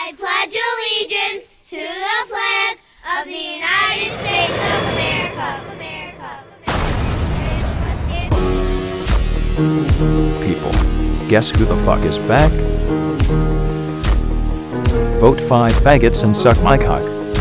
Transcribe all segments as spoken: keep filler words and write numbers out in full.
I pledge allegiance to the flag of the United States of America. America. People, guess who the fuck is back? Vote five faggots and suck my cock.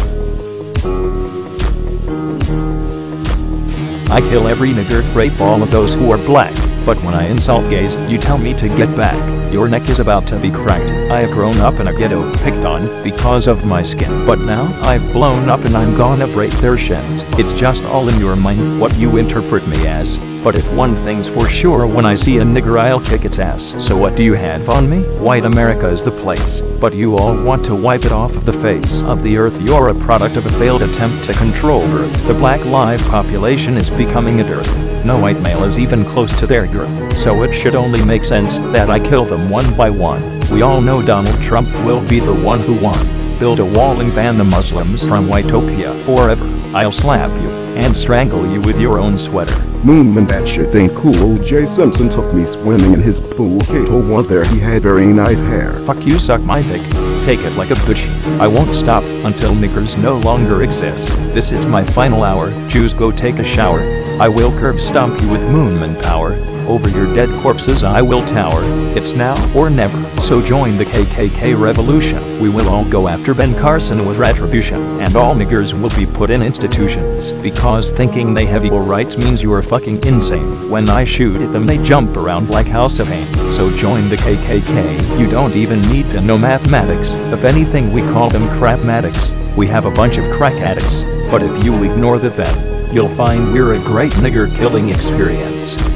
I kill every nigger, rape all of those who are black, but when I insult gays, you tell me to get back. Your neck is about to be cracked. I have grown up in a ghetto, picked on, because of my skin, but now I've blown up and I'm gonna break their shins. It's just all in your mind, what you interpret me as. But if one thing's for sure, when I see a nigger I'll kick its ass. So what do you have on me? White America is the place, but you all want to wipe it off of the face of the earth. You're a product of a failed attempt to control birth. The black live population is becoming a dearth. No white male is even close to their girth, so it should only make sense that I kill them one by one. We all know Donald Trump will be the one who won. Build a wall and ban the Muslims from Whitopia forever. I'll slap you and strangle you with your own sweater. Moonman, that shit ain't cool. Jay Simpson took me swimming in his pool. Kato was there, he had very nice hair. Fuck you, suck my dick. Take it like a bitch. I won't stop until niggers no longer exist. This is my final hour. Jews, go take a shower. I will curb stomp you with Moonman power. Over your dead corpses I will tower. It's now or never, so join the K K K revolution. We will all go after Ben Carson with retribution, and all niggers will be put in institutions, because thinking they have equal rights means you are fucking insane. When I shoot at them they jump around like House of Pain. So join the K K K. You don't even need to know mathematics. If anything, we call them crapmatics. We have a bunch of crack addicts, but if you ignore the then, you'll find we're a great nigger killing experience.